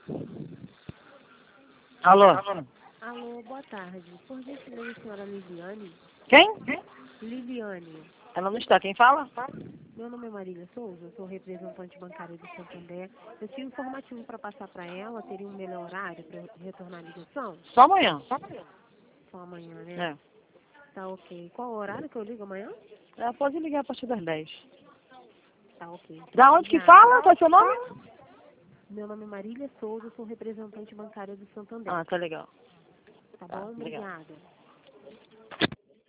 Alô? Alô, boa tarde. Por gentileza, senhora Liliane? Quem? Liliane. Ela não está. Quem fala? Meu nome é Marília Souza, eu sou representante bancária do Santander. Eu tinha um informativo para passar para ela, teria um melhor horário para retornar a ligação? Só amanhã. Só amanhã, né? É. Tá ok. Qual o horário que eu ligo amanhã? Ela pode ligar a partir das 10. Tá ok. Da onde que Obrigada. fala? Qual é o seu nome? Meu nome é Marília Souza, eu sou representante bancária do Santander. Ah, tá legal. Tá Tá, bom? obrigado. Obrigada.